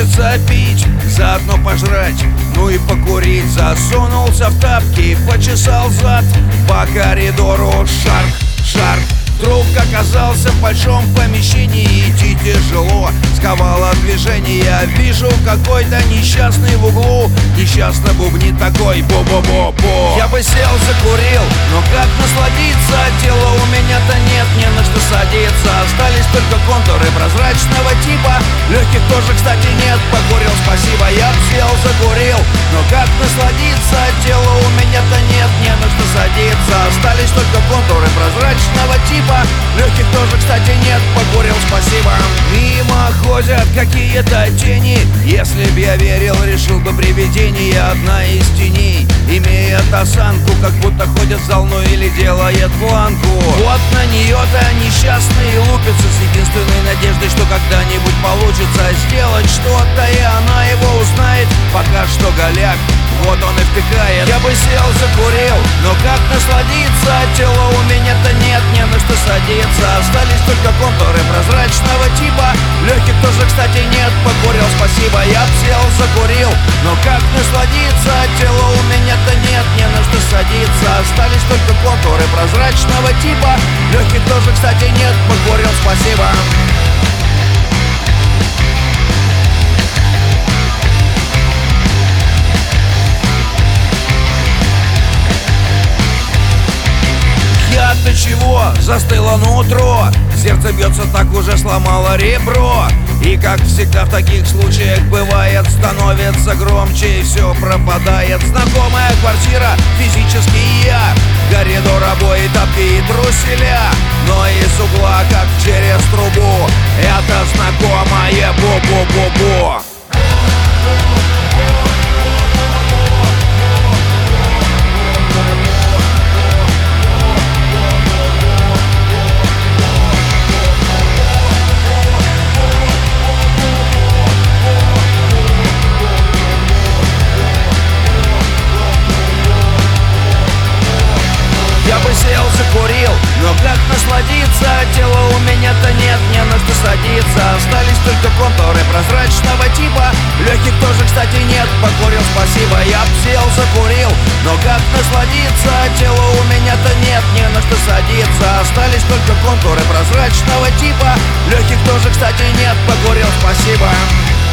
хочется пить, заодно пожрать, ну и покурить. Засунулся в тапки, почесал зад, по коридору шарк. Вдруг оказался в большом помещении, идти тяжело, сковало движение. Вижу, какой-то несчастный в углу несчастно бубнит такой: бо-бо-бо-бо. Я бы сел, закурил, но как насладиться? Тела у меня-то нет, не на что садиться. Остались только контуры прозрачного типа. Легких тоже, кстати, нет. Покурил, спасибо, я б сел, закурил, но как насладиться? Тела у меня-то нет, не на что садиться. Остались только контуры прозрачного типа. Легких тоже, кстати, нет. Покурил, спасибо. Мимо ходят какие-то тени. Если б я верил, решил бы привидение. Одна из теней имеет осанку, как будто ходит в зал, ну или делает планку. Вот на нее-то несчастный лупится с единственной надеждой, что когда-нибудь получится сделать что-то, и она его узнает. Пока что голяк, вот он и втыкает. Я бы сел, закурил, но как насладиться? Тела у меня-то нет, не на что садиться. Остались только контуры прозрачного типа. Легких тоже, кстати, нет. Покурил, спасибо, я б сел, закурил, но как насладиться? Тела у меня-то нет, не на что садиться. Остались только контуры прозрачного типа. Легких тоже, кстати, нет. Покурил, спасибо. Я-то чего? Застыло нутро, сердце бьется, так уже сломало ребро. И как всегда в таких случаях бывает, становится громче и все пропадает. Знакомая квартира, физически я, коридор, обои, тапки и труселя. Но из угла, как через трубу, это знакомое бу-бу-бу-бу. Я бы сел, закурил, но как насладиться? Тела у меня-то нет, не на что садиться. Остались только контуры прозрачного типа. Легких тоже, кстати, нет. Покурил, спасибо, я б сел, закурил, но как насладиться? Тела у меня-то нет, не на что садиться. Остались только контуры прозрачного типа. Легких тоже, кстати, нет. Покурил, спасибо.